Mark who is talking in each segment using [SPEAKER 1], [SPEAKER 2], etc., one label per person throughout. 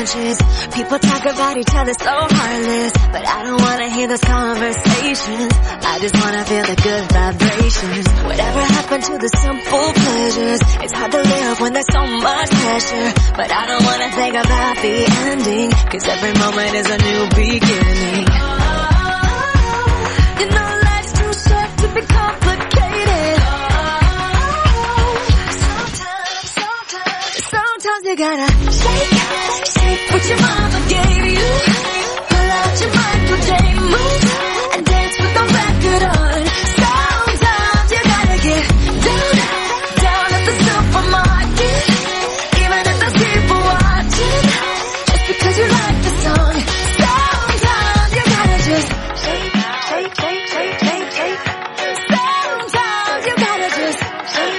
[SPEAKER 1] conscious. People talk about each other so heartless, but I don't wanna hear those conversations. I just wanna feel the good vibrations. Whatever happened to the simple pleasures? It's hard to live when there's so much pressure, but I don't wanna think about the ending, 'cause every moment is a new beginning. You know life's too short to be complicated. Sometimes you gotta shake what your mama gave you. Pull out your Michael J. move and dance with the record on. Sometimes you gotta get down at the supermarket, even if there's people watching, just because you like the song. Sometimes you gotta just shake. Sometimes you gotta just shake.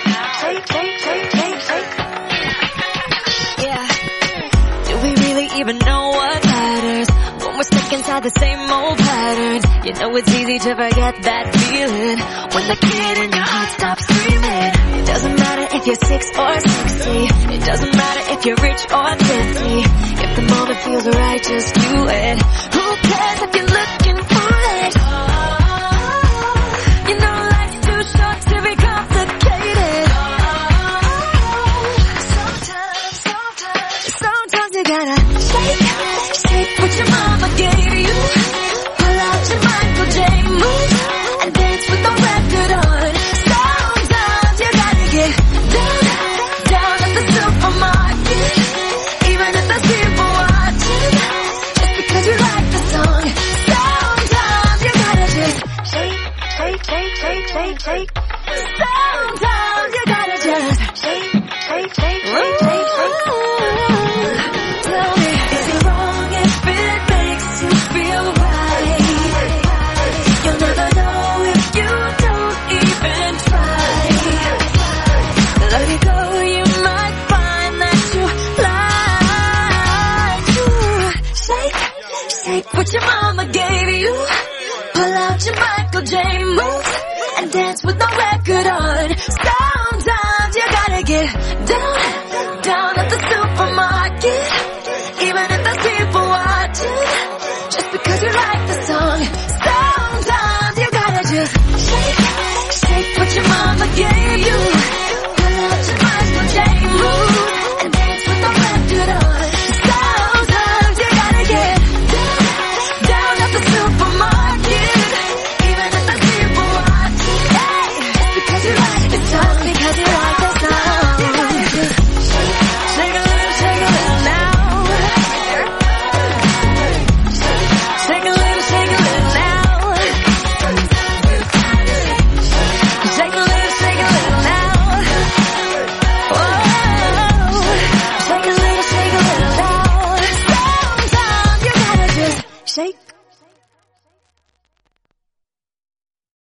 [SPEAKER 1] Yeah. Do we really even know what matters when we're stuck inside the same old patterns? You know it's easy to forget that feeling when the kid in your heart stops screaming. It doesn't matter if you're 6 or 60. It doesn't matter if you're rich or 50. If the moment feels right, just do it. Who cares if you're looking foolish? You know life's too short to be complicated. Sometimes you gotta shake what your mama gave you. Pull out your Michael J. move and dance with the record on. Sometimes you gotta get down at the supermarket, even if there's people watching, just because you like the song. Sometimes you gotta just shake. Sometimes you gotta just shake. Tell me, is it wrong if it makes you feel right? You'll never know if you don't even try. Let it go, you might find that you like to shake what your mama gave you. Pull out your Michael J. move and dance with the record on. Sometimes you gotta get